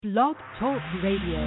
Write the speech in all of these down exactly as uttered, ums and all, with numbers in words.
Blog Talk Radio.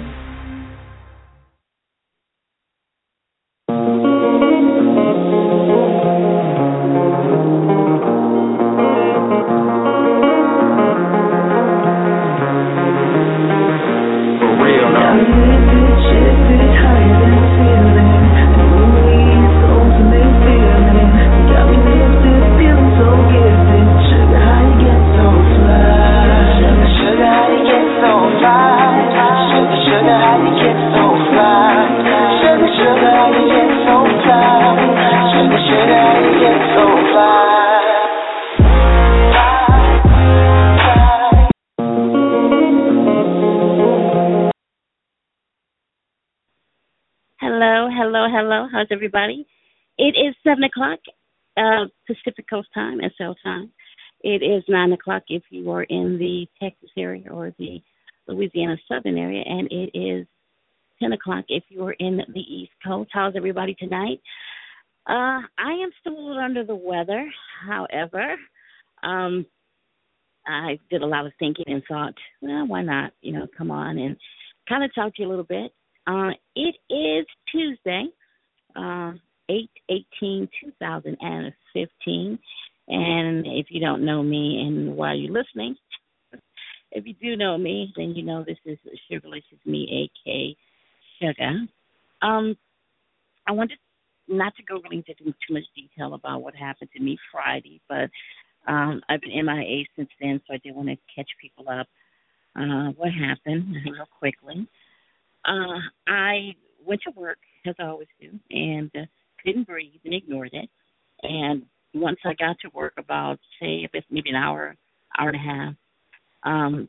How's everybody? It is seven o'clock uh, Pacific Coast time, S L time. It is nine o'clock if you are in the Texas area or the Louisiana Southern area, and it is ten o'clock if you are in the East Coast. How's everybody tonight? Uh, I am still a little under the weather. However, um, I did a lot of thinking and thought, well, why not, you know, come on and kind of talk to you a little bit. Uh, it is Tuesday. Uh, eight eighteen two thousand fifteen, and if you don't know me and why you're listening, if you do know me, then you know this is Sugarlicious Me, a k a. Sugar. Um, I wanted not to go really into too much detail about what happened to me Friday, but um, I've been M I A since then, so I did want to catch people up. Uh, what happened real quickly. Uh, I went to work, as I always do, and uh, couldn't breathe and ignored it. And once I got to work, about, say, if it's maybe an hour, hour and a half, um,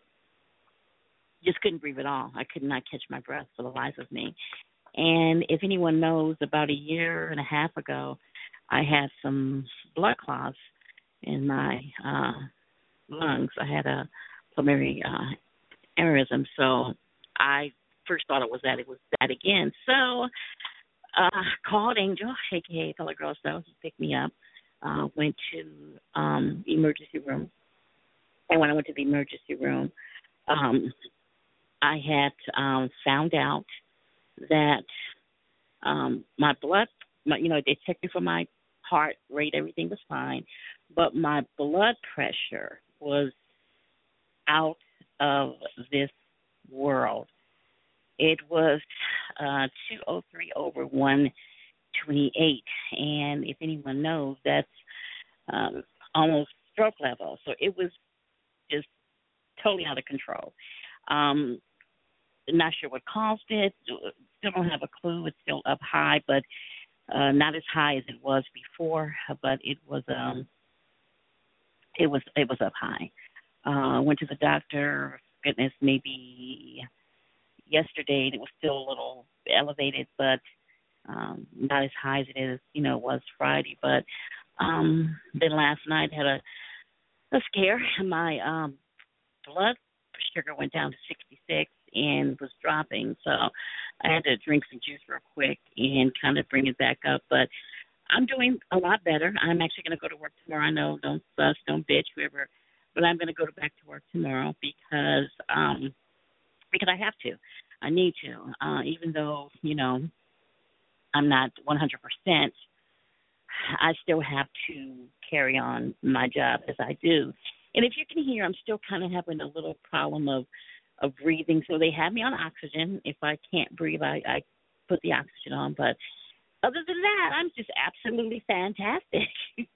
just couldn't breathe at all. I could not catch my breath for the life of me. And if anyone knows, about a year and a half ago, I had some blood clots in my uh, lungs. I had a pulmonary uh, aneurysm, so I first thought it was that. It was that again. So uh called Angel, a k a. Color Girl Style. He picked me up, uh, went to um emergency room. And when I went to the emergency room, um, I had um, found out that um, my blood, my, you know, they checked me for my heart rate, everything was fine, but my blood pressure was out of this world. It was uh, two oh three over one twenty-eight, and if anyone knows, that's um, almost stroke level. So it was just totally out of control. Um, not sure what caused it. Still don't have a clue. It's still up high, but uh, not as high as it was before. But it was um, it was it was up high. Uh, went to the doctor. Goodness, maybe yesterday, and it was still a little elevated, but um, not as high as it is, you know, was Friday. But um, then last night had a, a scare. My um, blood sugar went down to sixty-six and was dropping, so I had to drink some juice real quick and kind of bring it back up. But I'm doing a lot better. I'm actually going to go to work tomorrow. I know, don't fuss, don't bitch, whoever, but I'm going to go to back to work tomorrow because um, because I have to. I need to, uh, even though, you know, I'm not one hundred percent, I still have to carry on my job as I do. And if you can hear, I'm still kind of having a little problem of, of breathing. So they have me on oxygen. If I can't breathe, I, I put the oxygen on. But other than that, I'm just absolutely fantastic.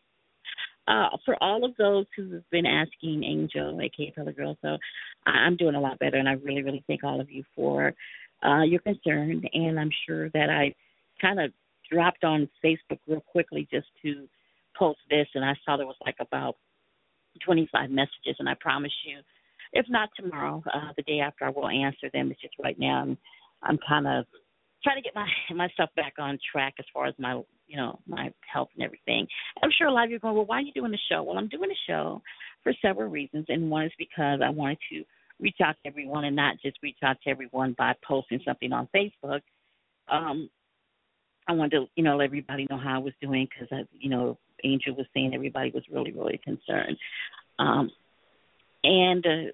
Uh, for all of those who have been asking Angel, a k a. Color Girl, so I'm doing a lot better, and I really, really thank all of you for uh, your concern. And I'm sure that I kind of dropped on Facebook real quickly just to post this, and I saw there was like about twenty-five messages, and I promise you, if not tomorrow, uh, the day after, I will answer them. It's just right now I'm, I'm kind of trying to get my myself back on track as far as my, you know, my health and everything. I'm sure a lot of you are going, well, why are you doing the show? Well, I'm doing the show for several reasons, and one is because I wanted to reach out to everyone and not just reach out to everyone by posting something on Facebook. Um, I wanted to, you know, let everybody know how I was doing because, you know, Angel was saying everybody was really, really concerned. Um, and uh,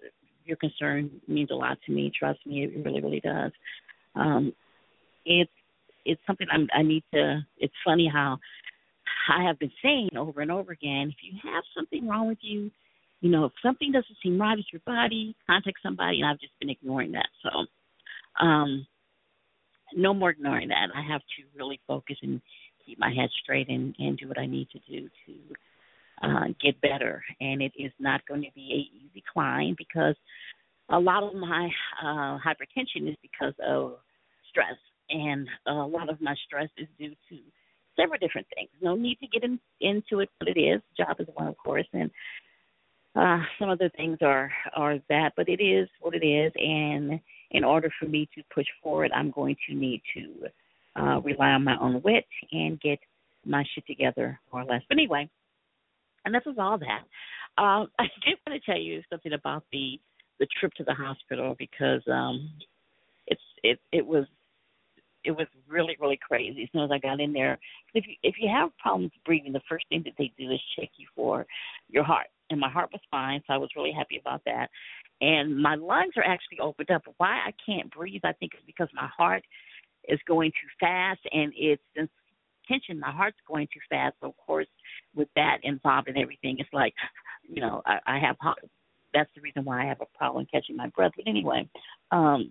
your concern means a lot to me. Trust me, it really, really does. Um, it's it's something I'm, I need to. It's funny how I have been saying over and over again. If you have something wrong with you, you know, if something doesn't seem right with your body, contact somebody. And I've just been ignoring that. So, um, no more ignoring that. I have to really focus and keep my head straight and, and do what I need to do to uh, get better. And it is not going to be an easy climb because a lot of my uh, hypertension is because of stress. And a lot of my stress is due to several different things. No need to get in, into it, but it is. Job is one, of course, and uh, some other things are, are that, but it is what it is. And in order for me to push forward, I'm going to need to uh, rely on my own wit and get my shit together, more or less. But anyway, enough of all that. Um, I did want to tell you something about the the trip to the hospital because um, it's it it was it was really really crazy. As soon as I got in there, if you if you have problems breathing, the first thing that they do is check you for your heart. And my heart was fine, so I was really happy about that. And my lungs are actually opened up. Why I can't breathe, I think, is because my heart is going too fast, and it's in tension. My heart's going too fast. So, of course, with that involved and everything, it's like, you know, I, I have that's the reason why I have a problem catching my breath. But anyway, um,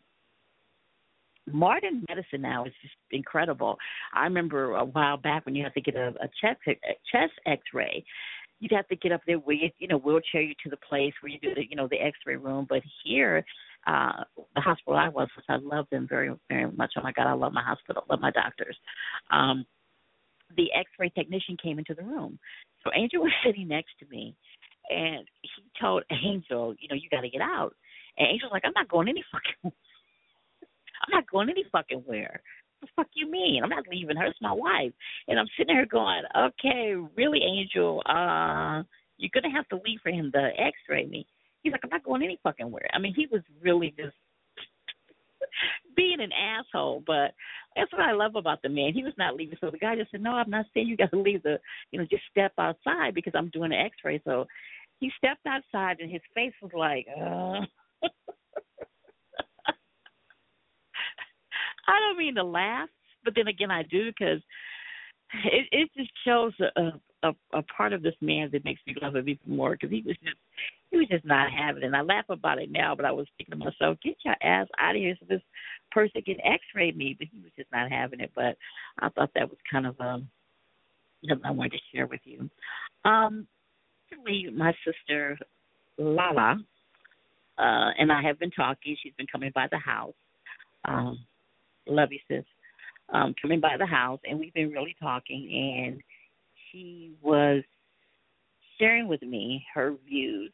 modern medicine now is just incredible. I remember a while back when you had to get a, a chest a chest X-ray. You'd have to get up there with, you know, wheelchair you to the place where you do the, you know, the X-ray room. But here, uh, the hospital I was, which I love them very, very much. Oh my God, I love my hospital, love my doctors. Um, the X-ray technician came into the room. So Angel was sitting next to me, and he told Angel, you know, you got to get out. And Angel's like, I'm not going any fucking, I'm not going any fucking where. What the fuck you mean? I'm not leaving her. It's my wife. And I'm sitting there going, okay, really, Angel, uh, you're going to have to leave for him to X-ray me. He's like, I'm not going any fucking where. I mean, he was really just being an asshole, but that's what I love about the man. He was not leaving. So the guy just said, no, I'm not saying you got to leave the, you know, just step outside because I'm doing an X-ray. So he stepped outside, and his face was like, uh. I don't mean to laugh, but then again I do because it, it just shows a, a a part of this man that makes me love him even more because he was just he was just not having it. And I laugh about it now, but I was thinking to myself, get your ass out of here so this person can X-ray me. But he was just not having it. But I thought that was kind of um, something I wanted to share with you. Um, recently, my sister Lala uh, and I have been talking. She's been coming by the house. Um, Love you, sis. Um, coming by the house, and we've been really talking, and she was sharing with me her views.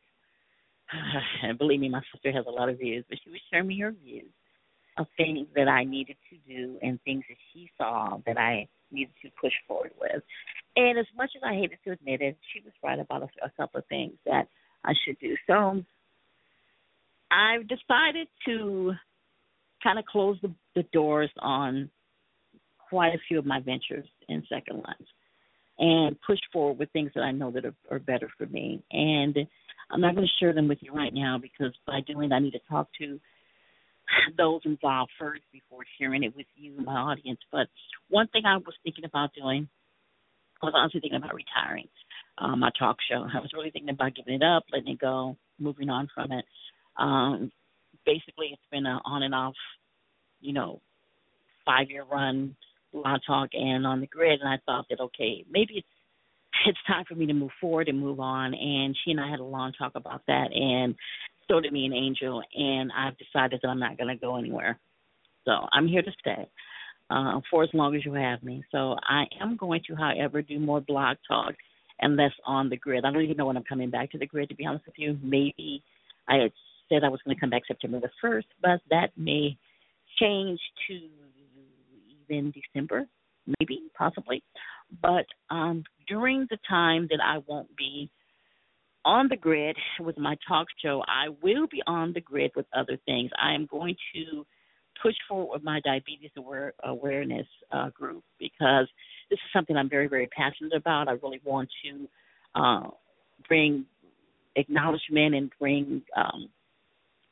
And believe me, my sister has a lot of views, but she was sharing me her views of things that I needed to do and things that she saw that I needed to push forward with. And as much as I hated to admit it, she was right about a, a couple of things that I should do. So I've decided to kind of close the, the doors on quite a few of my ventures in Second Life and push forward with things that I know that are, are better for me. And I'm not going to share them with you right now because by doing that, I need to talk to those involved first before sharing it with you, my audience. But one thing I was thinking about doing, I was honestly thinking about retiring um, my talk show. I was really thinking about giving it up, letting it go, moving on from it. Um, basically, it's been an on and off, you know, five-year run, Law Talk and on the grid, and I thought that, okay, maybe it's it's time for me to move forward and move on. And she and I had a long talk about that, and so did me and Angel, and I've decided that I'm not going to go anywhere. So I'm here to stay uh, for as long as you have me. So I am going to, however, do more blog talk and less on the grid. I don't even know when I'm coming back to the grid, to be honest with you. Maybe I had said I was going to come back September the first, but that may change to even December, maybe, possibly. But um, during the time that I won't be on the grid with my talk show, I will be on the grid with other things. I am going to push forward with my diabetes aware, awareness uh, group because this is something I'm very, very passionate about. I really want to uh, bring acknowledgement and bring um,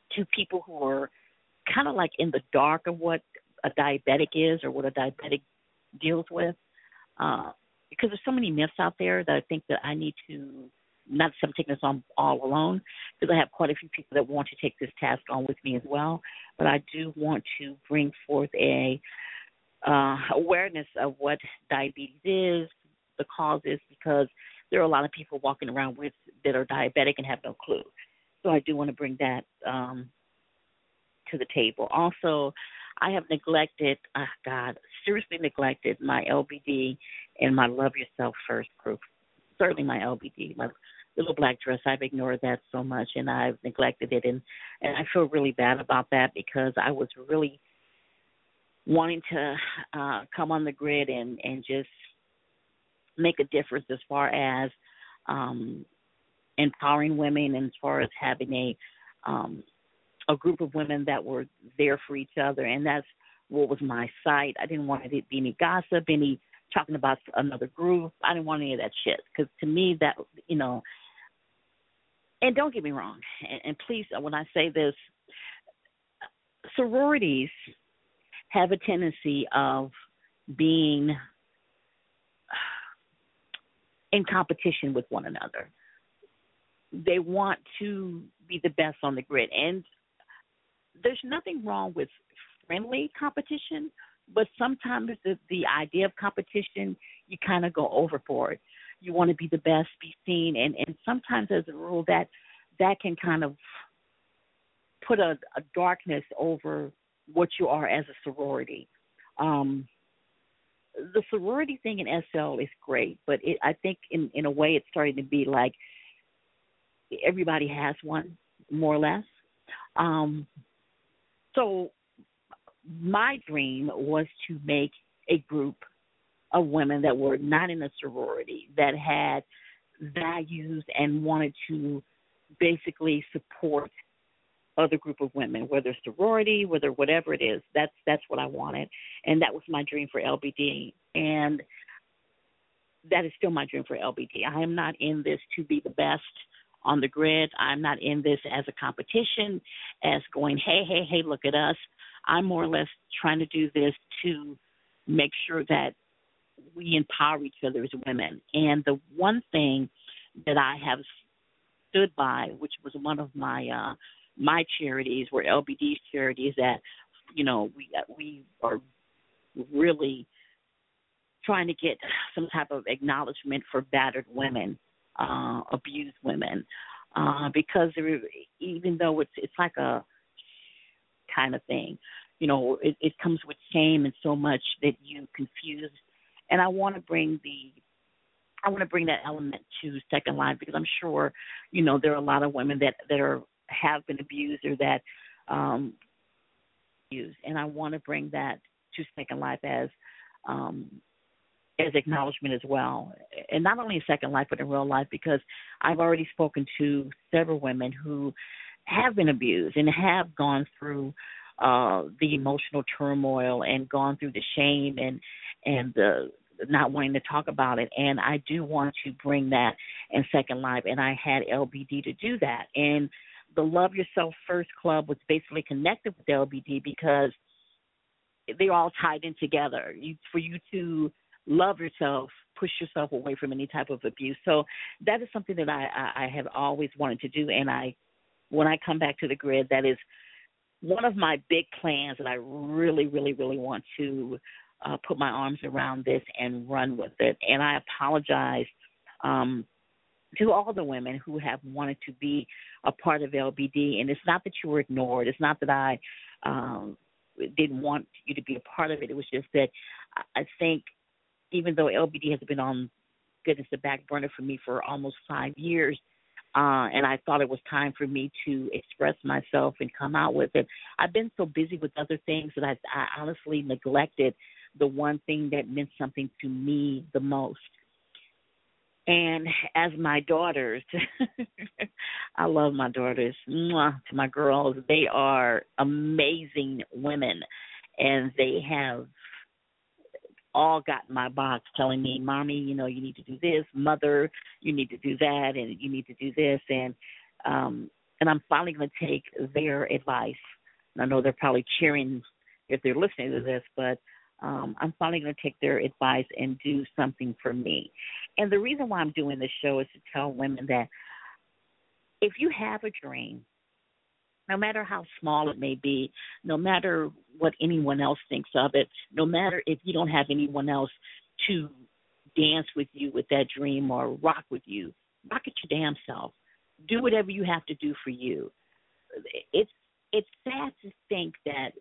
to people who are kind of like in the dark of what a diabetic is or what a diabetic deals with. Uh, because there's so many myths out there that I think that I need to, not that I'm taking this on all alone, because I have quite a few people that want to take this task on with me as well. But I do want to bring forth a uh, awareness of what diabetes is, the causes, because there are a lot of people walking around with that are diabetic and have no clue. So I do want to bring that um, to the table. Also, I have neglected, oh God, seriously neglected my L B D and my Love Yourself First group. Certainly my L B D, my little black dress. I've ignored that so much, and I've neglected it, and, and I feel really bad about that because I was really wanting to uh, come on the grid and, and just make a difference as far as um, empowering women and as far as having a um, a group of women that were there for each other, and that's what was my site. I didn't want it to be any gossip, any talking about another group. I didn't want any of that shit because to me that, you know, and don't get me wrong, and, and please, when I say this, sororities have a tendency of being in competition with one another. They want to be the best on the grid, and there's nothing wrong with friendly competition, but sometimes the, the idea of competition, you kind of go overboard. You want to be the best, be seen, and, and sometimes as a rule that that can kind of put a, a darkness over what you are as a sorority. Um, the sorority thing in S L is great, but it, I think in, in a way it's starting to be like everybody has one, more or less. Um, so my dream was to make a group of women that were not in a sorority, that had values and wanted to basically support other group of women, whether sorority, whether whatever it is. That's that's what I wanted, and that was my dream for L B D, and that is still my dream for L B D. I am not in this to be the best on the grid. I'm not in this as a competition, as going, hey, hey, hey, look at us. I'm more or less trying to do this to make sure that we empower each other as women. And the one thing that I have stood by, which was one of my uh, my charities, were L B D's charities, that, you know, we we are really trying to get some type of acknowledgement for battered women, uh, abused women, uh, because there, even though it's it's like a kind of thing, you know, it, it comes with shame and so much that you confuse. And I want to bring the, I want to bring that element to Second Life, because I'm sure, you know, there are a lot of women that that are have been abused or that um, abused, and I want to bring that to Second Life as um, as acknowledgement as well, and not only in Second Life but in real life, because I've already spoken to several women who have been abused and have gone through uh, the emotional turmoil and gone through the shame and and the not wanting to talk about it. And I do want to bring that in Second Life, and I had L B D to do that. And the Love Yourself First Club was basically connected with L B D because they're all tied in together. You, for you to love yourself, push yourself away from any type of abuse. So that is something that I, I, I have always wanted to do. And I, when I come back to the grid, that is one of my big plans that I really, really, really want to uh, put my arms around this and run with it. And I apologize um, to all the women who have wanted to be a part of L B D. And it's not that you were ignored. It's not that I um, didn't want you to be a part of it. It was just that I think even though L B D has been on, goodness, the back burner for me for almost five years, uh, and I thought it was time for me to express myself and come out with it, I've been so busy with other things that I, I honestly neglected the one thing that meant something to me the most. And as my daughters, I love my daughters, mwah, to my girls, they are amazing women, and they have all got in my box telling me, Mommy, you know, you need to do this, Mother, you need to do that, and you need to do this. And um, and I'm finally going to take their advice. And I know they're probably cheering if they're listening to this, but um, I'm finally going to take their advice and do something for me. And the reason why I'm doing this show is to tell women that if you have a dream, no matter how small it may be, no matter what anyone else thinks of it, no matter if you don't have anyone else to dance with you with that dream or rock with you, rock it your damn self. Do whatever you have to do for you. It's it's sad to think that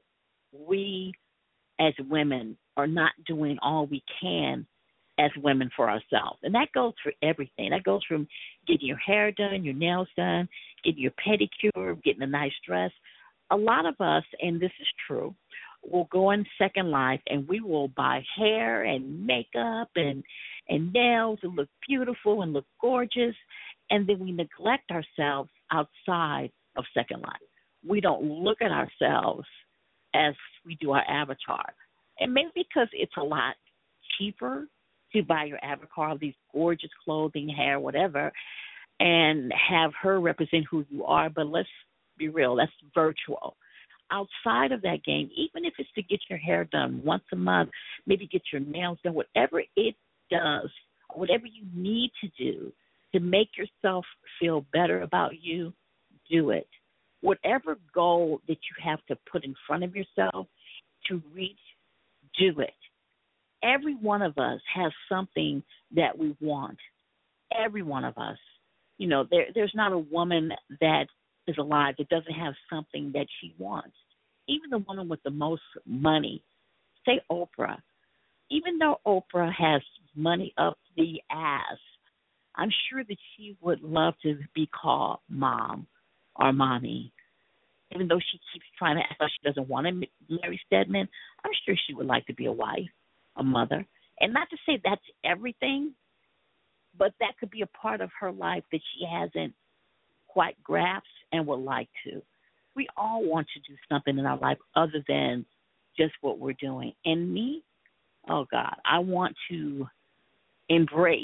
we as women are not doing all we can as women for ourselves. And that goes for everything. That goes from getting your hair done, your nails done, getting your pedicure, getting a nice dress. A lot of us, and this is true, will go in Second Life and we will buy hair and makeup and, and nails and look beautiful and look gorgeous, and then we neglect ourselves outside of Second Life. We don't look at ourselves as we do our avatar. And maybe because it's a lot cheaper to buy your avatar of these gorgeous clothing, hair, whatever, and have her represent who you are. But let's be real, that's virtual. Outside of that game, even if it's to get your hair done once a month, maybe get your nails done, whatever it does, whatever you need to do to make yourself feel better about you, do it. Whatever goal that you have to put in front of yourself to reach, do it. Every one of us has something that we want. Every one of us. You know, there, there's not a woman that is alive that doesn't have something that she wants. Even the woman with the most money, say Oprah. Even though Oprah has money up the ass, I'm sure that she would love to be called mom or mommy. Even though she keeps trying to act like she doesn't want to marry Stedman, I'm sure she would like to be a wife, a mother. And not to say that's everything, but that could be a part of her life that she hasn't quite grasped and would like to. We all want to do something in our life other than just what we're doing. And me, oh, God, I want to embrace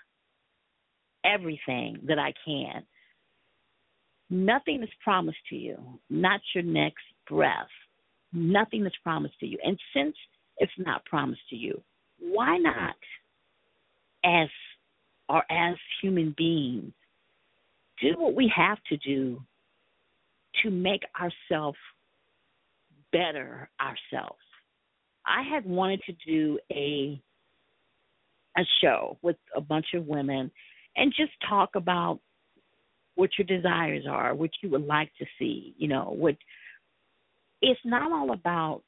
everything that I can. Nothing is promised to you, not your next breath. Nothing is promised to you. And since it's not promised to you, why not, as or as human beings, do what we have to do to make ourselves better ourselves? I had wanted to do a a show with a bunch of women and just talk about what your desires are, what you would like to see, you know, what it's not all about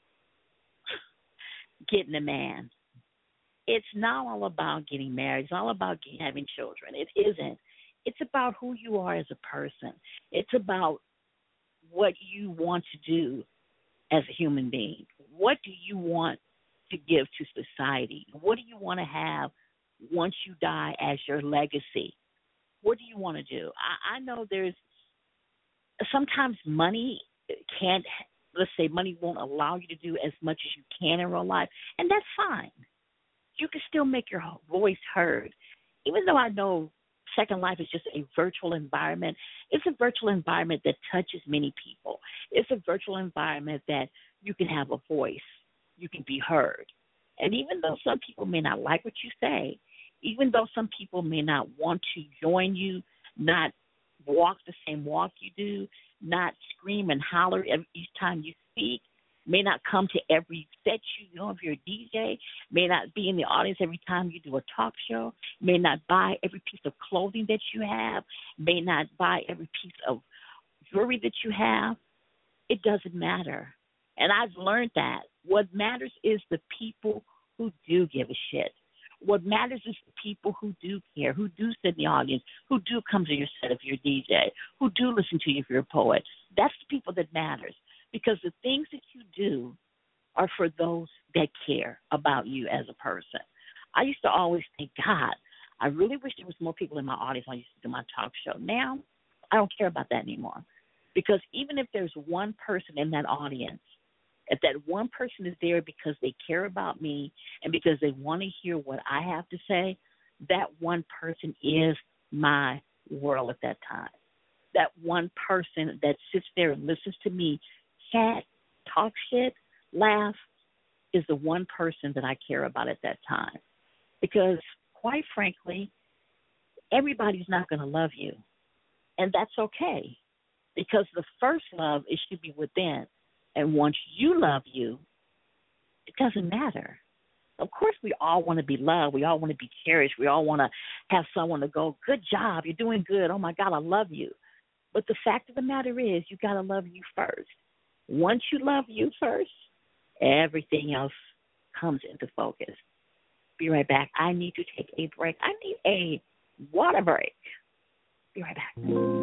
getting a man. It's not all about getting married. It's all about having children. It isn't. It's about who you are as a person. It's about what you want to do as a human being. What do you want to give to society? What do you want to have once you die as your legacy? What do you want to do? I, I know there's sometimes money can't, let's say money won't allow you to do as much as you can in real life, and that's fine. You can still make your voice heard. Even though I know Second Life is just a virtual environment, it's a virtual environment that touches many people. It's a virtual environment that you can have a voice. You can be heard. And even though some people may not like what you say, even though some people may not want to join you, not walk the same walk you do, not scream and holler every, each time you speak, may not come to every set you, you know, if you're a D J, may not be in the audience every time you do a talk show, may not buy every piece of clothing that you have, may not buy every piece of jewelry that you have. It doesn't matter. And I've learned that. What matters is the people who do give a shit. What matters is the people who do care, who do sit in the audience, who do come to your set if you're a D J, who do listen to you if you're a poet. That's the people that matters, because the things that you do are for those that care about you as a person. I used to always think, God, I really wish there was more people in my audience when I used to do my talk show. Now, I don't care about that anymore, because even if there's one person in that audience, if that one person is there because they care about me and because they want to hear what I have to say, that one person is my world at that time. that one person that sits there and listens to me chat, talk shit, laugh, is the one person that I care about at that time. Because, quite frankly, everybody's not going to love you. And that's okay. Because the first love, it should be within. And once you love you, it doesn't matter. Of course, we all want to be loved. We all want to be cherished. We all want to have someone to go, good job, you're doing good. Oh, my God, I love you. But the fact of the matter is, you got to love you first. Once you love you first, everything else comes into focus. Be right back. I need to take a break. I need a water break. Be right back.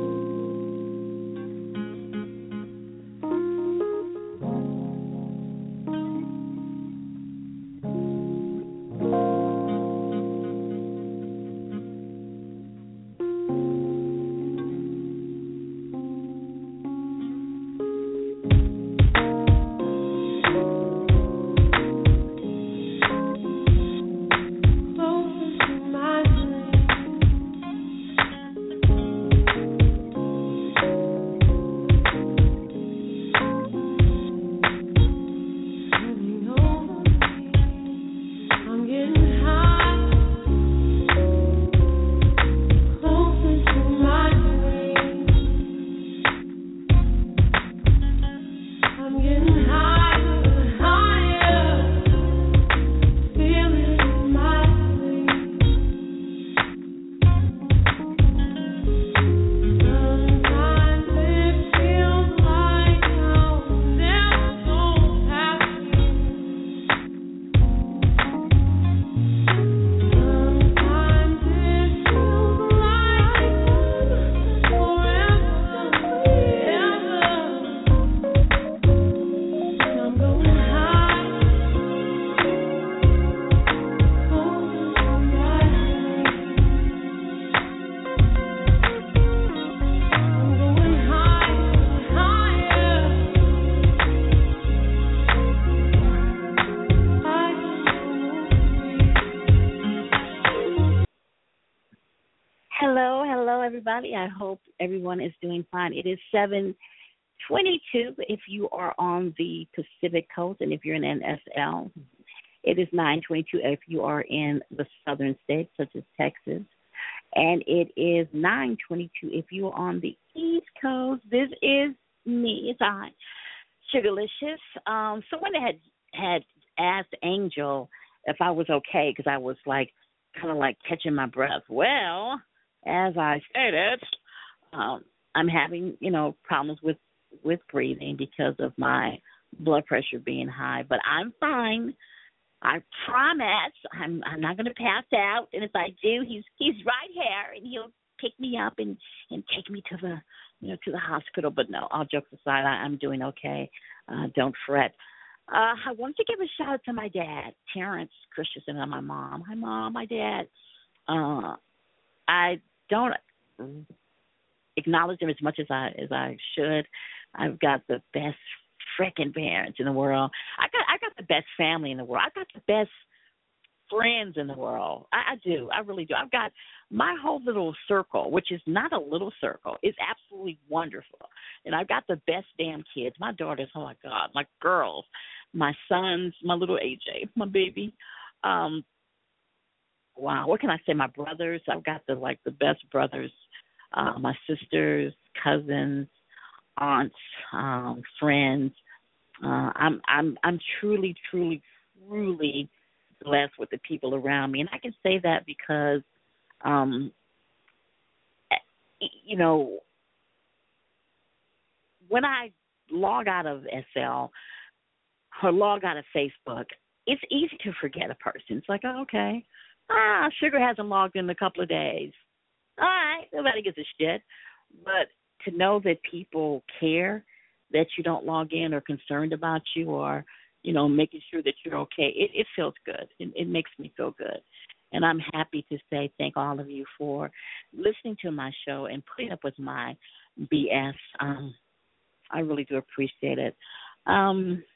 Everybody, I hope everyone is doing fine. It is seven twenty-two if you are on the Pacific Coast, and if you're in N S L. It is nine twenty-two if you are in the southern states, such as Texas. And it is nine twenty-two if you are on the East Coast. This is me. It's I, Sugarlicious. Um, someone had, had asked Angel if I was okay, because I was, like, kind of like catching my breath. Well, as I stated, um, I'm having, you know, problems with, with breathing because of my blood pressure being high. But I'm fine. I promise I'm I'm not going to pass out. And if I do, he's he's right here, and he'll pick me up and, and take me to the, you know, to the hospital. But no, all jokes aside, I, I'm doing okay. Uh, don't fret. Uh, I wanted to give a shout out to my dad, Terrence Christensen, and my mom. Hi, Mom. My dad. Uh, I don't acknowledge them as much as I as I should. I've got the best freaking parents in the world. I got I got the best family in the world. I got the best friends in the world. I, I do. I really do. I've got my whole little circle, which is not a little circle. It's absolutely wonderful. And I've got the best damn kids. My daughters, oh my God, my girls, my sons, my little A J, my baby. Um, wow, what can I say? My brothers, I've got the like the best brothers, uh, my sisters, cousins, aunts, um, friends. Uh, I'm I'm I'm truly, truly, truly blessed with the people around me, and I can say that because, um, you know, when I log out of S L or log out of Facebook, it's easy to forget a person. It's like, oh, okay. Ah, Sugar hasn't logged in a couple of days. All right, nobody gives a shit. But to know that people care, that you don't log in or concerned about you or, you know, making sure that you're okay, it, it feels good. It, it makes me feel good. And I'm happy to say thank all of you for listening to my show and putting up with my B S. Um, I really do appreciate it. Um,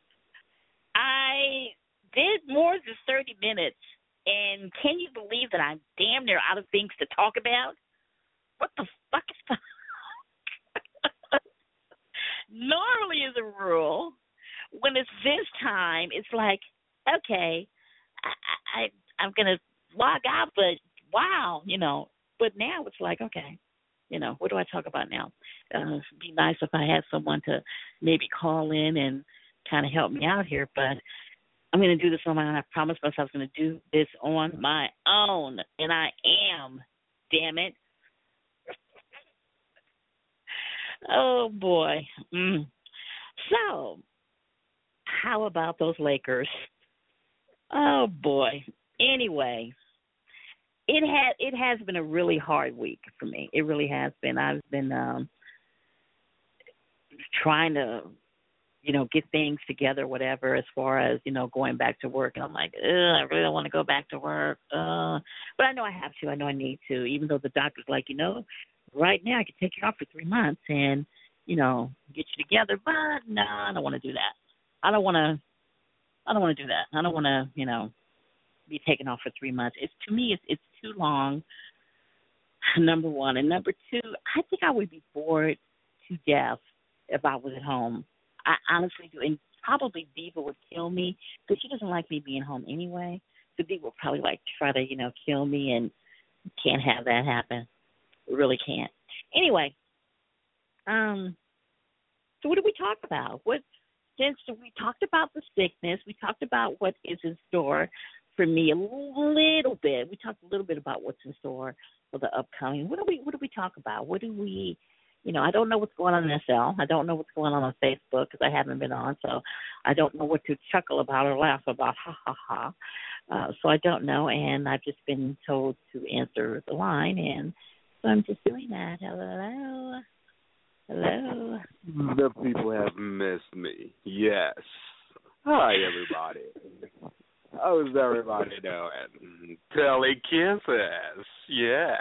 I did more than thirty minutes. And can you believe that I'm damn near out of things to talk about? What the fuck is that? normally is a rule. When it's this time, it's like, okay, I, I I'm gonna log out, but wow, you know. But now it's like, okay, you know, what do I talk about now? Uh, it'd be nice if I had someone to maybe call in and kind of help me out here, but I'm going to do this on my own. I promised myself I was going to do this on my own, and I am. Damn it. Oh, boy. Mm. So, how about those Lakers? Oh, boy. Anyway, it has it has been a really hard week for me. It really has been. I've been um, trying to, you know, get things together, whatever, as far as, you know, going back to work. And I'm like, ugh, I really don't want to go back to work. Uh, but I know I have to. I know I need to, even though the doctor's like, you know, right now I can take you off for three months and, you know, get you together. But no, I don't want to do that. I don't want to. I don't want to do that. I don't want to, you know, be taken off for three months. It's to me, it's it's too long. Number one, and number two, I think I would be bored to death if I was at home. I honestly do, and probably Diva would kill me because she doesn't like me being home anyway. So Diva would probably like try to, you know, kill me, and can't have that happen. We really can't. Anyway, um, so what did we talk about? What since we talked about the sickness, we talked about what is in store for me a little bit. We talked a little bit about what's in store for the upcoming. What do we What do we talk about? What do we You know, I don't know what's going on in S L. I don't know what's going on on Facebook because I haven't been on, so I don't know what to chuckle about or laugh about. Ha, ha, ha. Uh, so I don't know, and I've just been told to answer the line, and so I'm just doing that. Hello. Hello. The people have missed me. Yes. Hi, everybody. How's everybody doing? Telly kisses. Yeah.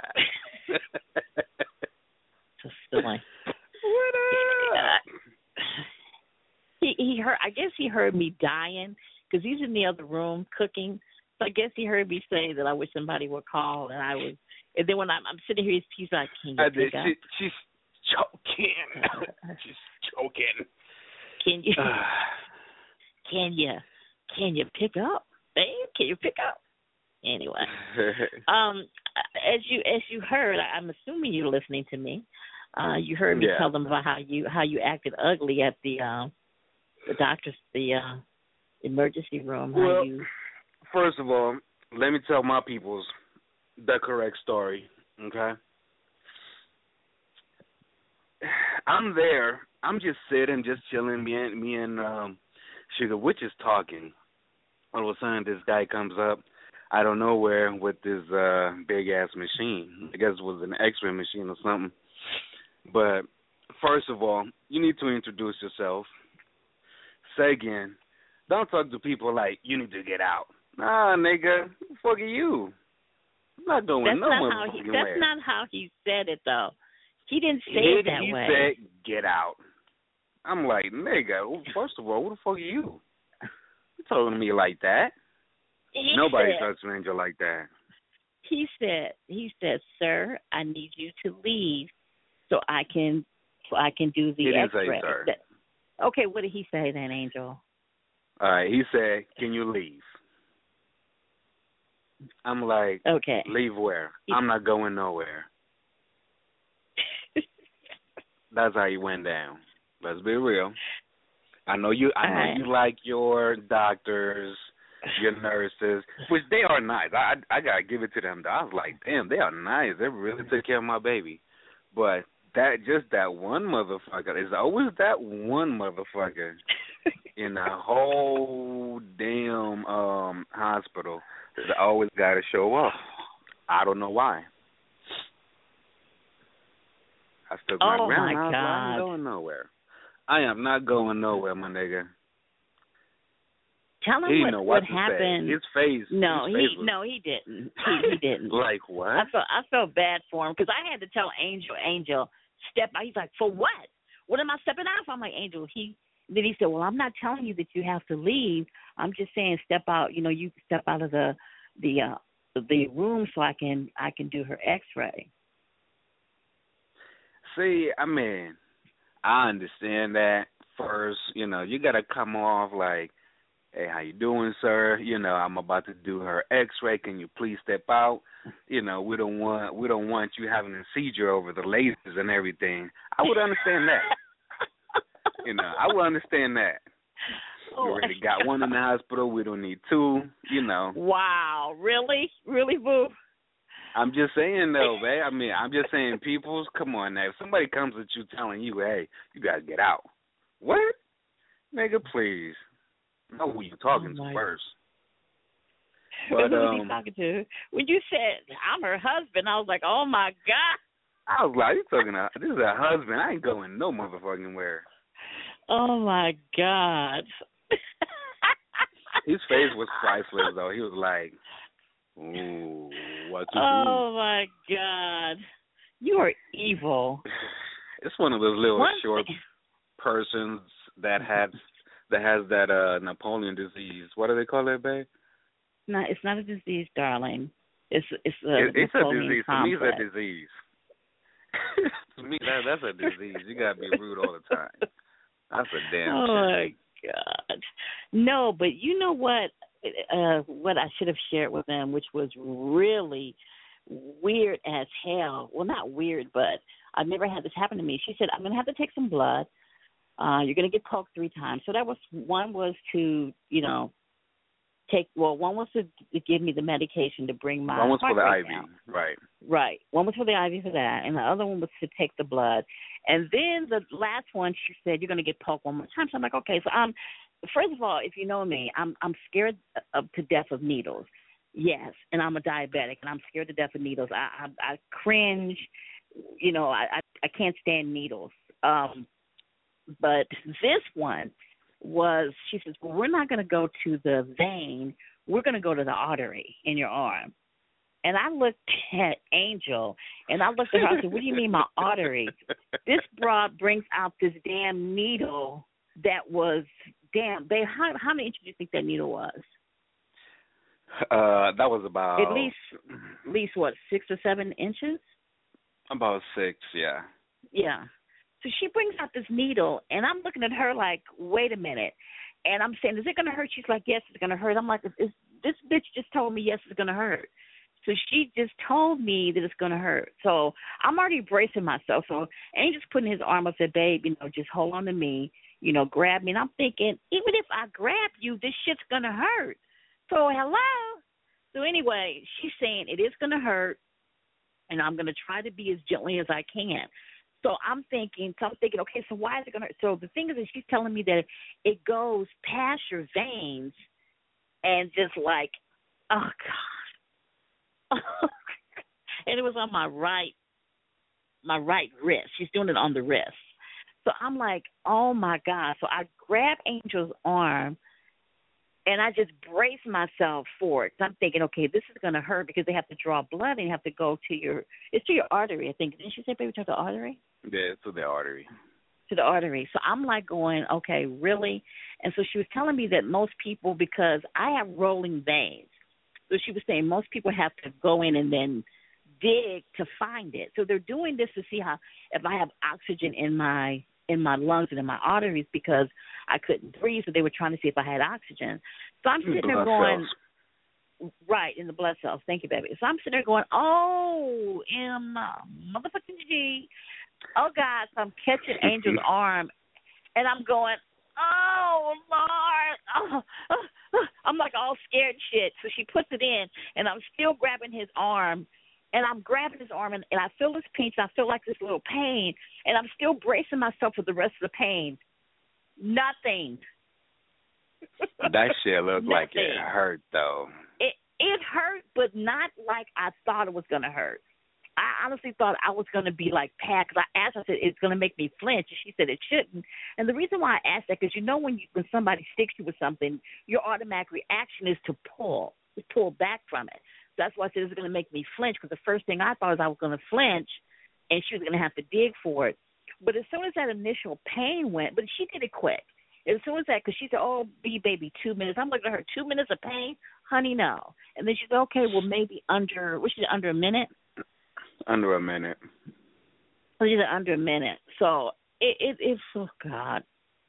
So silly. What up? He he heard. I guess he heard me dying because he's in the other room cooking. So I guess he heard me say that I wish somebody would call, and I was. And then when I'm, I'm sitting here, he's, he's like, "Can you I pick did. up?" She, she's choking. She's choking. Can you? can you? Can you pick up, babe? Can you pick up? Anyway, um, as you as you heard, I'm assuming you're listening to me. Uh, you heard me yeah. tell them about how you how you acted ugly at the uh, the doctor's the uh, emergency room. How well, you... first of all, let me tell my peoples the correct story. Okay, I'm there. I'm just sitting, just chilling. Me and me and um, Sugar Witch is talking. All of a sudden, this guy comes up out of nowhere with this uh, big ass machine. I guess it was an X-ray machine or something. But first of all, you need to introduce yourself. Second, don't talk to people like you need to get out. Nah, nigga, who the fuck are you? I'm not going that's no not how he, motherfucking That's where. not how he said it though. He didn't say he, it that he way. He said, "Get out." I'm like, nigga. First of all, who the fuck are you? You talking to me like that? He Nobody said, talks to Angel like that. He said, "He said, sir, I need you to leave so I can so I can do the He didn't X-ray." say, sir. That, okay, what did he say then, Angel? All right, he said, "Can you leave?" I'm like, okay, leave where? He, I'm not going nowhere. That's how he went down. Let's be real. I know you. I know right. you like your doctors, your nurses, which they are nice. I I gotta give it to them. I was like, damn, they are nice. They really took care of my baby. But that just that one motherfucker. There's always that one motherfucker in the whole damn um hospital that always got to show up. I don't know why. I stuck my oh ground. My I was God. like, I ain't going nowhere. I am not going nowhere, my nigga. Tell him he what, know what what to happened. Say. His face. No, his he face was... no, he didn't. He, he didn't. Like what? I felt I felt bad for him because I had to tell Angel, Angel, step out. He's like, for what? What am I stepping out for? I'm like, Angel. He then he said, well, I'm not telling you that you have to leave. I'm just saying, step out. You know, you step out of the the uh, the room so I can I can do her X-ray. See, I mean, I understand that first. You know, you got to come off like, hey, how you doing, sir? You know, I'm about to do her X-ray. Can you please step out? You know, we don't want we don't want you having a seizure over the lasers and everything. I would understand that. You know, I would understand that. Oh, we already got one in the hospital. We don't need two. You know. Wow, really, really, boo. I'm just saying though, babe. I mean, I'm just saying, peoples. Come on now. If somebody comes at you telling you, hey, you gotta get out. What? Nigga, please. Know who you talking oh to first. But, But, who um, was he talking to? When you said, I'm her husband, I was like, oh, my God. I was like, you talking to, this is a husband. I ain't going no motherfucking where. Oh, my God. His face was priceless, though. He was like, ooh, what to oh, do? my God. You are evil. It's one of those little One short thing. persons that had that has that uh Napoleon disease. What do they call that, babe? No, it's not a disease, darling. It's it's a It, it's a Napoleon disease. complex. To me, it's a disease. To me, that, that's a disease. You got to be rude all the time. That's a damn Oh, shame. my God. No, but you know what? Uh, what I should have shared with them, which was really weird as hell. Well, not weird, but I've never had this happen to me. She said, I'm going to have to take some blood. Uh, you're going to get poked three times. So that was, one was to, you know, take, well, one was to, to give me the medication to bring my One was heart for the rate I V, down. right. Right. One was for the I V for that, and the other one was to take the blood. And then the last one, she said, you're going to get poked one more time. So I'm like, okay. So I'm, first of all, if you know me, I'm I'm scared of, to death of needles. Yes, and I'm a diabetic, and I'm scared to death of needles. I I, I cringe. You know, I, I I can't stand needles. Um, but this one was, she says, well, we're not going to go to the vein. We're going to go to the artery in your arm. And I looked at Angel, and I looked at her. I said, what do you mean my artery? This broad brings out this damn needle that was, damn, babe, how, how many inches do you think that needle was? Uh, that was about... At least, at least what, six or seven inches? About six, yeah. Yeah. So she brings out this needle, and I'm looking at her like, wait a minute. And I'm saying, is it going to hurt? She's like, yes, it's going to hurt. I'm like, is, this bitch just told me, yes, it's going to hurt. So she just told me that it's going to hurt. So I'm already bracing myself. So Angel's putting his arm up, said, babe, you know, just hold on to me, you know, grab me. And I'm thinking, even if I grab you, this shit's going to hurt. So hello. So anyway, she's saying it is going to hurt, and I'm going to try to be as gently as I can. So I'm thinking, so I'm thinking, okay, so why is it going to hurt? So the thing is that she's telling me that it goes past your veins and just like, oh, God. And it was on my right, my right wrist. She's doing it on the wrist. So I'm like, oh, my God. So I grab Angel's arm, and I just brace myself for it. So I'm thinking, okay, this is going to hurt because they have to draw blood and you have to go to your, it's to your artery, I think. Didn't she say, baby, to the artery? Yeah, to the artery. To the artery. So I'm like going, okay, really? And so she was telling me that most people, because I have rolling veins, so she was saying most people have to go in and then dig to find it. So they're doing this to see how, if I have oxygen in my in my lungs and in my arteries because I couldn't breathe, so they were trying to see if I had oxygen. So I'm sitting there going, cells. Right, in the blood cells. Thank you, baby. So I'm sitting there going, oh, M motherfucking G. Oh, God. So I'm catching Angel's arm, and I'm going, oh, Lord. Oh, oh, oh. I'm like all scared shit. So she puts it in, and I'm still grabbing his arm. And I'm grabbing his arm, and, and I feel this pinch, and I feel like this little pain, and I'm still bracing myself for the rest of the pain. Nothing. That shit looked like it hurt, though. It it hurt, but not like I thought it was going to hurt. I honestly thought I was going to be like packed. Because I asked her, I said, it's going to make me flinch. And she said it shouldn't. And the reason why I asked that, because you know when you, when somebody sticks you with something, your automatic reaction is to pull, to pull back from it. That's why I said it's going to make me flinch, because the first thing I thought was I was going to flinch and she was going to have to dig for it. But as soon as that initial pain went, but she did it quick. As soon as that, because she said, oh, B, baby, two minutes. I'm looking at her, two minutes of pain? Honey, no. And then she said, okay, well, maybe under, what she said, under a minute? Under a minute. So she said under a minute. So it, it it's oh God.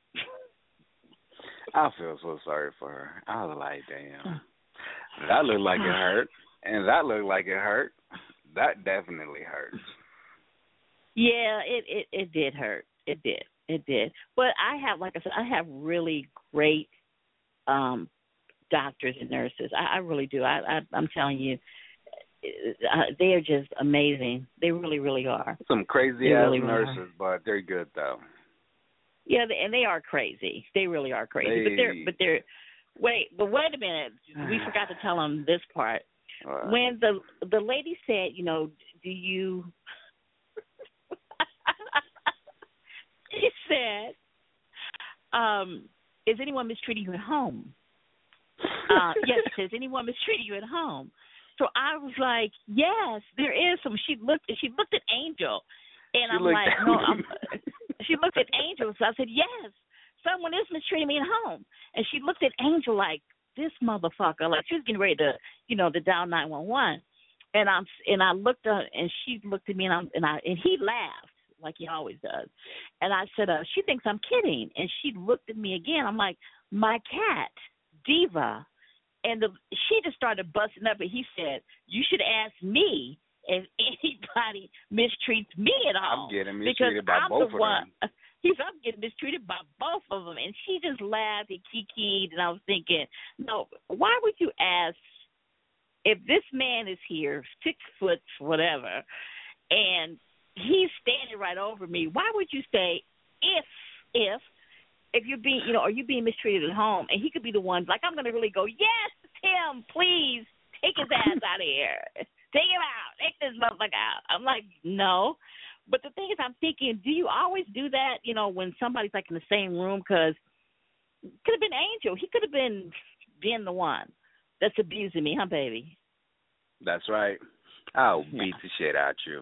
I feel so sorry for her. I was like, damn, that looked like it hurt, and that looked like it hurt. That definitely hurts. Yeah, it, it, it did hurt. It did. It did. But I have, like I said, I have really great um, doctors and nurses. I, I really do. I, I, I'm telling you, uh, they are just amazing. They really, really are. Some crazy they ass really nurses, are. but they're good though. Yeah, they, and they are crazy. They really are crazy. They... But they're, but they're. Wait, but wait a minute. We forgot to tell them this part. Uh, When the the lady said, you know, do you? She said, um, "Is anyone mistreating you at home?" Uh, yes, it says, anyone mistreating you at home? So I was like, yes, there is some. She looked. She looked at Angel, and She I'm looked like, at no. me. I'm, she looked at Angel. So I said, yes, someone is mistreating me at home. And she looked at Angel like, this motherfucker. Like she was getting ready to, you know, to dial nine one one. And I'm and I looked at, and she looked at me, and I and I and he laughed like he always does. And I said, uh, she thinks I'm kidding. And she looked at me again. I'm like, my cat, Diva. And the, she just started busting up, and he said, you should ask me if anybody mistreats me at all. I'm getting mistreated by I'm both the of one, them. He's I'm getting mistreated by both of them. And she just laughed and kikied, and I was thinking, no, why would you ask if this man is here, six foot, whatever, and he's standing right over me, why would you say, if, if, if you're being, you know, are you being mistreated at home? And he could be the one, like, I'm going to really go, yes, Tim, please, take his ass out of here. Take him out. Take this motherfucker out. I'm like, no. But the thing is, I'm thinking, do you always do that, you know, when somebody's, like, in the same room? Because it could have been Angel. He could have been being the one that's abusing me, huh, baby? That's right. I'll Yeah. beat the shit out you.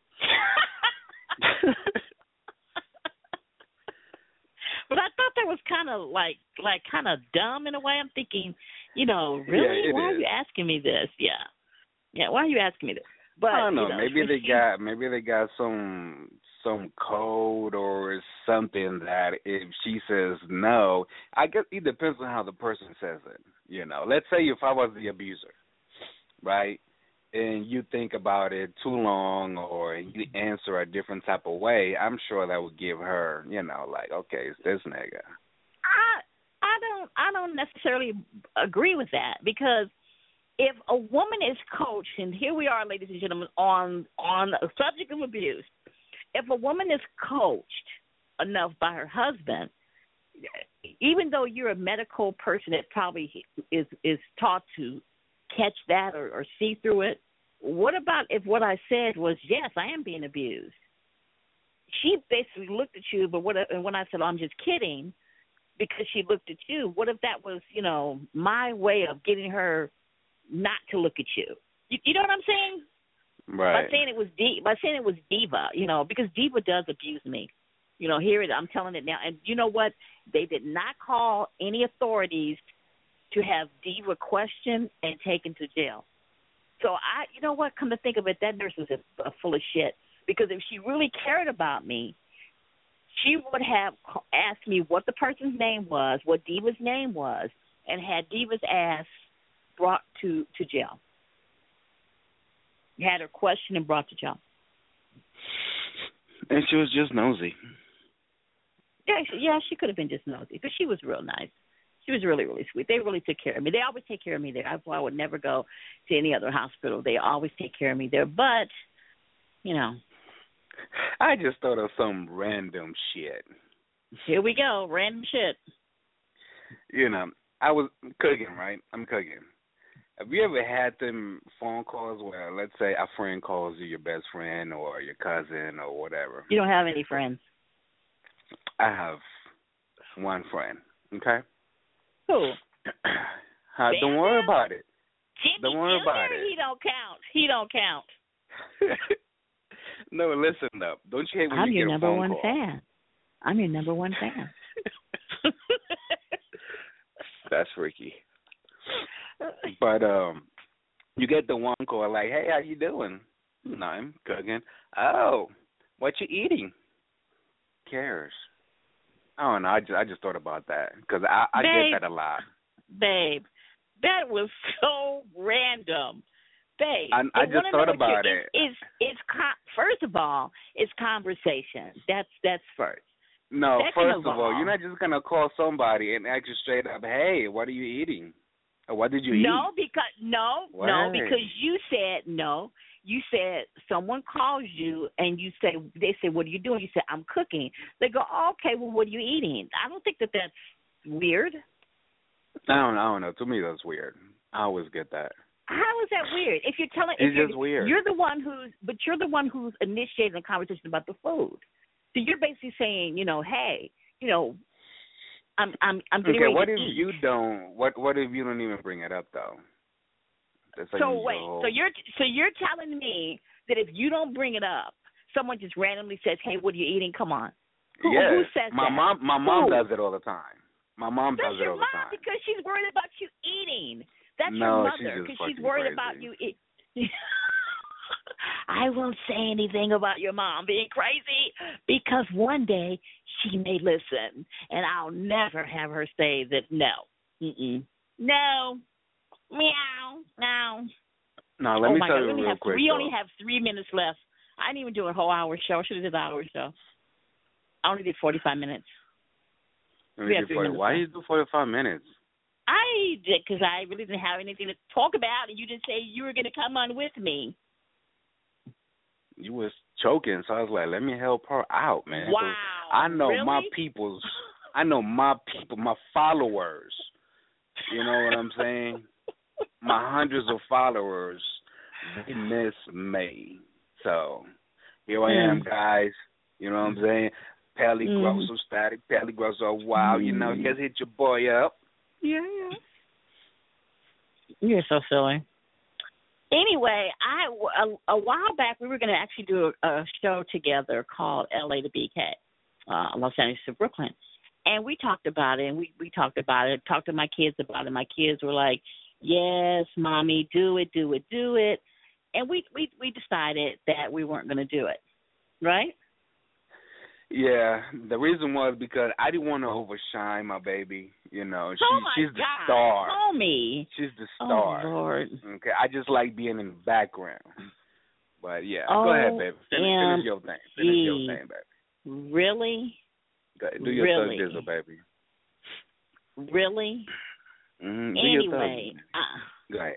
But I thought that was kind of like, like kind of dumb in a way. I'm thinking, you know, really? Yeah, why is. are you asking me this? Yeah, yeah. Why are you asking me this? But I don't know. You know, maybe they she, got maybe they got some some code or something that if she says no, I guess it depends on how the person says it. You know, let's say if I was the abuser, right? And you think about it too long or you answer a different type of way, I'm sure that would give her, you know, like, okay, it's this nigga. I I don't I don't necessarily agree with that, because if a woman is coached, and here we are, ladies and gentlemen, on on a subject of abuse, if a woman is coached enough by her husband, even though you're a medical person that probably is is taught to catch that or, or see through it, what about if what I said was, yes, I am being abused? She basically looked at you, but what? And when I said, oh, I'm just kidding, because she looked at you, what if that was, you know, my way of getting her not to look at you? You, you know what I'm saying? Right. By saying it was D, by saying it was Diva, you know, because Diva does abuse me. You know, here it, I'm telling it now. And you know what? They did not call any authorities to have Diva questioned and taken to jail. So I, you know what? Come to think of it, that nurse was a, a full of shit. Because if she really cared about me, she would have asked me what the person's name was, what Diva's name was, and had Diva's ass brought to, to jail. Had her questioned and brought to jail. And she was just nosy. Yeah, she, yeah, she could have been just nosy, but she was real nice. She was really, really sweet. They really took care of me. They always take care of me there. That's why I would never go to any other hospital. They always take care of me there. But, you know. I just thought of some random shit. Here we go, random shit. You know, I was cooking, right? I'm cooking. Have you ever had them phone calls where, let's say, a friend calls you your best friend or your cousin or whatever? You don't have any friends. I have one friend, okay? Who? uh, don't worry about it. Jimmy Don't worry Junior? about it. He don't count. He don't count. No, listen up. Don't you hate when I'm you your get a number phone one call? fan. I'm your number one fan. That's freaky. But um, you get the one call like, "Hey, how you doing?" "No, I'm cooking." "Oh, what you eating?" cares? I don't know. I just, I just thought about that because I, I Babe, get that a lot. Babe, that was so random. Babe, I, I just thought about it. It's, it's, it's, first of all, it's conversation. That's that's first. No, Second first of of all, all, you're not just going to call somebody and ask you straight up, hey, what are you eating? Or what did you eat? No, because no, Why? no, because you said no. You said someone calls you and you say, they say, what are you doing? You say, I'm cooking. They go, oh, okay, well, what are you eating? I don't think that that's weird. I don't, I don't know. To me, that's weird. I always get that. How is that weird? If you're telling, it's if you're, just weird. You're the one who's, but you're the one who's initiating a conversation about the food. So you're basically saying, you know, hey, you know, I'm, I'm, I'm getting okay. ready What to if eat. you don't? What, what if you don't even bring it up though? That's So wait, whole... so you're, so you're telling me that if you don't bring it up, someone just randomly says, hey, what are you eating? Come on. Who, yes. who says my that? mom, my mom Who? does it all the time. My mom That's does it your all the mom time. because she's worried about you eating. That's no, your she's mother just because she's fucking worried crazy. about you eat. I won't say anything about your mom being crazy because one day she may listen, and I'll never have her say that no, mm-mm, no, meow, no. No, let oh me my tell God, you we only real have quick. we though. only have three minutes left. I didn't even do a whole hour show. I should have did the hour show. I only did forty-five minutes. Let we me have do three forty. minutes Why left. you do forty-five minutes? I did because I really didn't have anything to talk about, and you didn't say you were going to come on with me. You was choking, so I was like, let me help her out, man. Wow. I know really? my people's, I know my people, my followers. You know what I'm saying? My hundreds of followers, they miss me. So here I am, Mm. guys. You know what I'm saying? Pally Mm. Grosso static, Pally Grosso. Wow, Mm. you know, just hit your boy up. Yeah, yeah. You're so silly. Anyway, I a, a while back we were going to actually do a, a show together called L A to B K, uh, Los Angeles to Brooklyn, and we talked about it. And we we talked about it. Talked to my kids about it. My kids were like, "Yes, mommy, do it, do it, do it." And we we we decided that we weren't going to do it, right? Yeah, the reason was because I didn't want to overshine my baby. You know, she, oh my she's the God, star. homie. She's the star. Oh Lord. Okay, I just like being in the background. But yeah, oh, go ahead, baby. Finish, finish your thing. Finish your thing, baby. Really? Go ahead. Do your really? thug dizzle, baby. Really? Mm-hmm. Do Anyway, your thug. uh, Go ahead.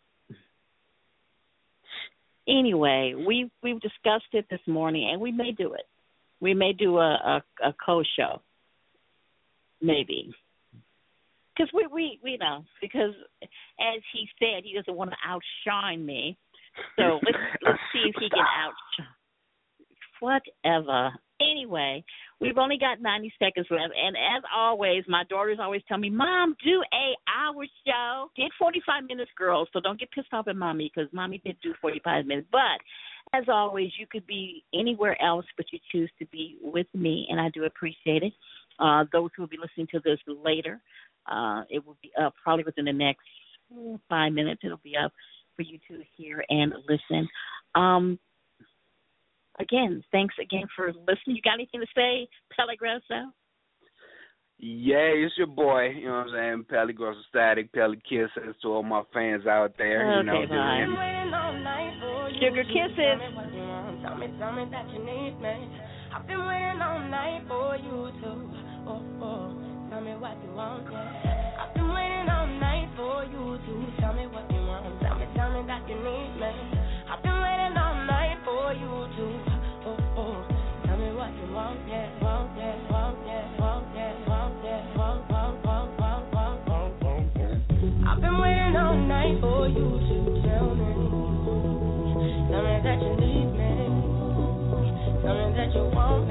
Anyway, we we've discussed it this morning, and we may do it. We may do a a, a co-show, maybe, because we we we know because as he said, he doesn't want to outshine me. So let's let's see if he can outshine. Whatever. Anyway, we've only got ninety seconds left, and as always, my daughters always tell me, "Mom, do a hour show." Did forty-five minutes, girls. So don't get pissed off at mommy because mommy did do forty-five minutes. But as always, you could be anywhere else, but you choose to be with me, and I do appreciate it. Uh, those who will be listening to this later, uh, it will be up probably within the next five minutes. It'll be up for you to hear and listen. Um, Again, thanks again for listening. You got anything to say, Pellegrosso? Yeah, it's your boy, you know what I'm saying, Pally Grosso Static, Pally Kisses to all my fans out there. Okay, you know, bye. Sugar Kisses. Tell me, tell me that you need me. I've been waiting all night for you to, oh, oh, tell me what you want, yeah. I've been waiting all night for you to tell me what you want. Tell me, tell me that you need me. I've been waiting all night for you to, oh, oh, tell me what you want, yeah, want, yeah, want, yeah, want, yeah, want, yeah, want, want, want, want, want, want, want, yeah. I've been waiting all night for you to tell me, tell me that you need me, tell me that you want